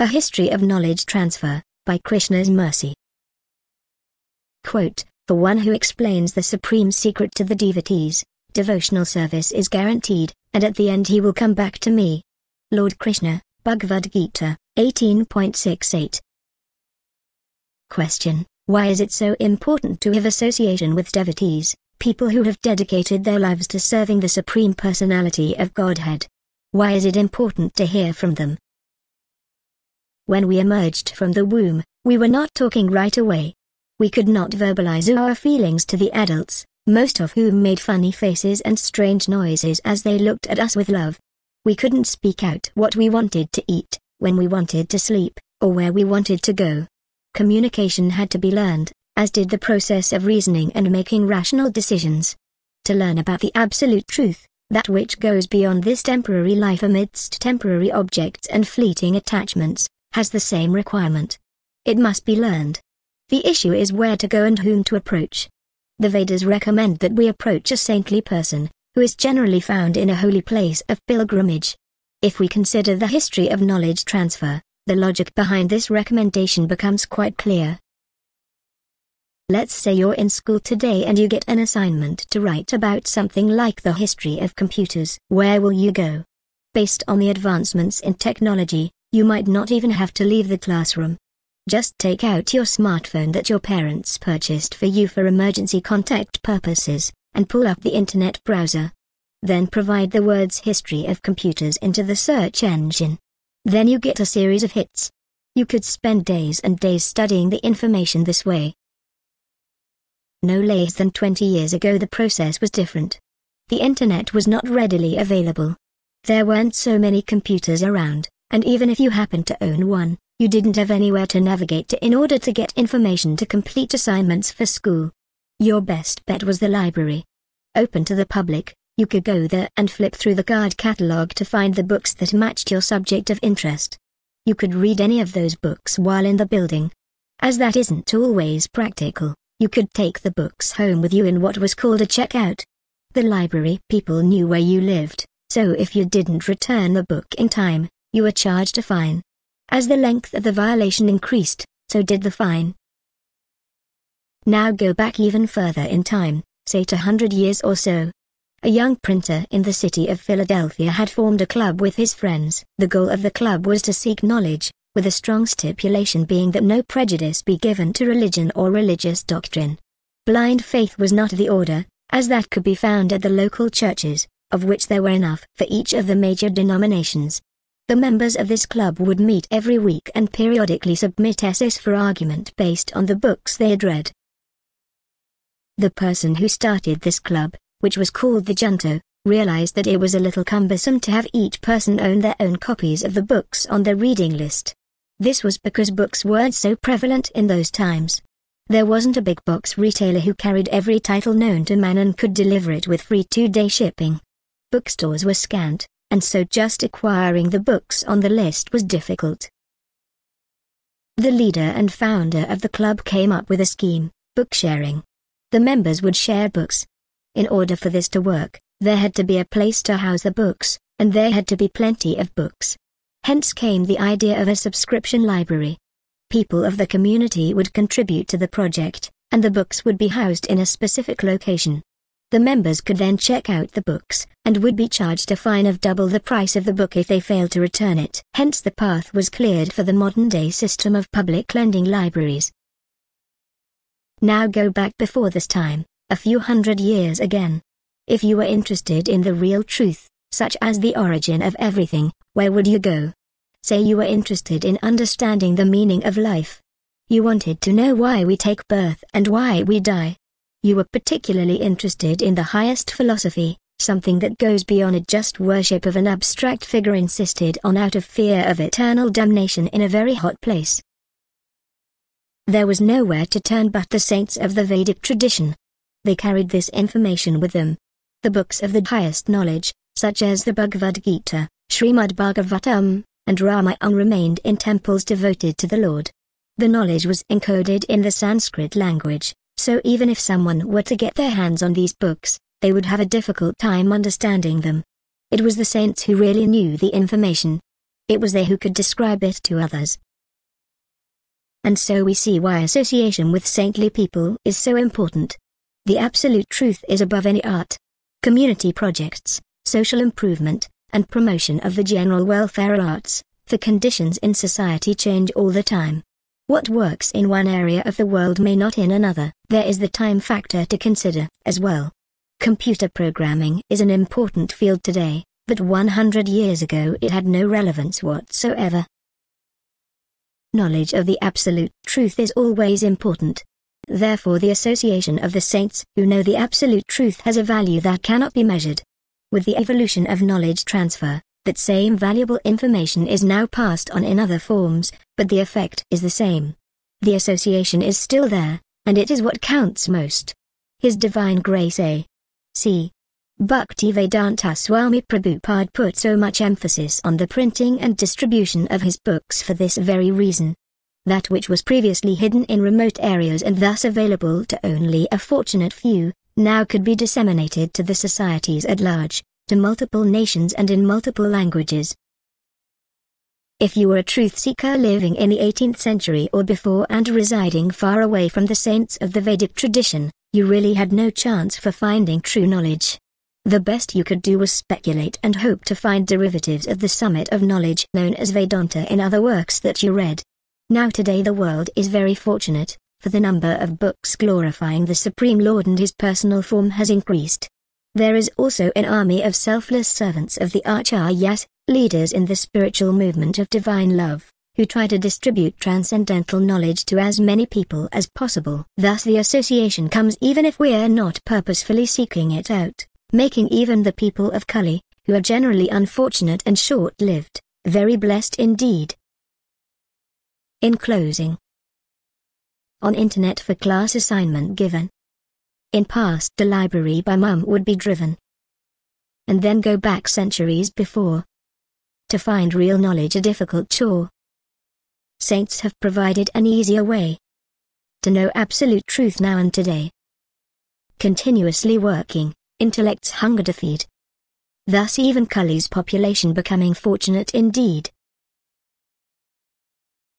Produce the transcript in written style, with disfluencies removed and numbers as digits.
A History of Knowledge Transfer, by Krishna's Mercy. Quote, "For one who explains the supreme secret to the devotees, devotional service is guaranteed, and at the end he will come back to me." Lord Krishna, Bhagavad Gita, 18.68. Question: why is it so important to have association with devotees, people who have dedicated their lives to serving the Supreme Personality of Godhead? Why is it important to hear from them? When we emerged from the womb, we were not talking right away. We could not verbalize our feelings to the adults, most of whom made funny faces and strange noises as they looked at us with love. We couldn't speak out what we wanted to eat, when we wanted to sleep, or where we wanted to go. Communication had to be learned, as did the process of reasoning and making rational decisions. To learn about the absolute truth, that which goes beyond this temporary life amidst temporary objects and fleeting attachments, has the same requirement. It must be learned. The issue is where to go and whom to approach. The Vedas recommend that we approach a saintly person, who is generally found in a holy place of pilgrimage. If we consider the history of knowledge transfer, the logic behind this recommendation becomes quite clear. Let's say you're in school today and you get an assignment to write about something like the history of computers. Where will you go? Based on the advancements in technology, you might not even have to leave the classroom. Just take out your smartphone that your parents purchased for you for emergency contact purposes, and pull up the internet browser. Then provide the words "history of computers" into the search engine. Then you get a series of hits. You could spend days and days studying the information this way. No less than 20 years ago the process was different. The internet was not readily available. There weren't so many computers around, and even if you happened to own one, you didn't have anywhere to navigate to in order to get information to complete assignments for school. Your best bet was the library. Open to the public, you could go there and flip through the card catalog to find the books that matched your subject of interest. You could read any of those books while in the building. As that isn't always practical, you could take the books home with you in what was called a checkout. The library people knew where you lived, so if you didn't return the book in time, you were charged a fine. As the length of the violation increased, so did the fine. Now go back even further in time, say to 100 years or so. A young printer in the city of Philadelphia had formed a club with his friends. The goal of the club was to seek knowledge, with a strong stipulation being that no prejudice be given to religion or religious doctrine. Blind faith was not the order, as that could be found at the local churches, of which there were enough for each of the major denominations. The members of this club would meet every week and periodically submit essays for argument based on the books they had read. The person who started this club, which was called the Junto, realized that it was a little cumbersome to have each person own their own copies of the books on their reading list. This was because books weren't so prevalent in those times. There wasn't a big box retailer who carried every title known to man and could deliver it with free 2-day shipping. Bookstores were scant, and so just acquiring the books on the list was difficult. The leader and founder of the club came up with a scheme: book sharing. The members would share books. In order for this to work, there had to be a place to house the books, and there had to be plenty of books. Hence came the idea of a subscription library. People of the community would contribute to the project, and the books would be housed in a specific location. The members could then check out the books, and would be charged a fine of double the price of the book if they failed to return it. Hence the path was cleared for the modern-day system of public lending libraries. Now go back before this time, a few hundred years again. If you were interested in the real truth, such as the origin of everything, where would you go? Say you were interested in understanding the meaning of life. You wanted to know why we take birth and why we die. You were particularly interested in the highest philosophy, something that goes beyond just worship of an abstract figure insisted on out of fear of eternal damnation in a very hot place. There was nowhere to turn but the saints of the Vedic tradition. They carried this information with them. The books of the highest knowledge, such as the Bhagavad Gita, Srimad Bhagavatam, and Ramayana remained in temples devoted to the Lord. The knowledge was encoded in the Sanskrit language, so even if someone were to get their hands on these books, they would have a difficult time understanding them. It was the saints who really knew the information. It was they who could describe it to others. And so we see why association with saintly people is so important. The absolute truth is above any art, community projects, social improvement, and promotion of the general welfare arts, for conditions in society change all the time. What works in one area of the world may not in another. There is the time factor to consider, as well. Computer programming is an important field today, but 100 years ago it had no relevance whatsoever. Knowledge of the absolute truth is always important. Therefore the association of the saints who know the absolute truth has a value that cannot be measured. With the evolution of knowledge transfer, that same valuable information is now passed on in other forms, but the effect is the same. The association is still there, and it is what counts most. His Divine Grace A.C. Bhaktivedanta Swami Prabhupada put so much emphasis on the printing and distribution of his books for this very reason. That which was previously hidden in remote areas and thus available to only a fortunate few, now could be disseminated to the societies at large, to multiple nations and in multiple languages. If you were a truth seeker living in the 18th century or before and residing far away from the saints of the Vedic tradition, you really had no chance for finding true knowledge. The best you could do was speculate and hope to find derivatives of the summit of knowledge known as Vedanta in other works that you read. Now today the world is very fortunate, for the number of books glorifying the Supreme Lord and His personal form has increased. There is also an army of selfless servants of the Acharyas, leaders in the spiritual movement of divine love, who try to distribute transcendental knowledge to as many people as possible. Thus the association comes even if we are not purposefully seeking it out, making even the people of Kali, who are generally unfortunate and short-lived, very blessed indeed. In closing, on Internet for class assignment given. In past the library by mum would be driven, and then go back centuries before. To find real knowledge a difficult chore. Saints have provided an easier way to know absolute truth now and today. Continuously working, intellect's hunger to feed. Thus even Kali's population becoming fortunate indeed.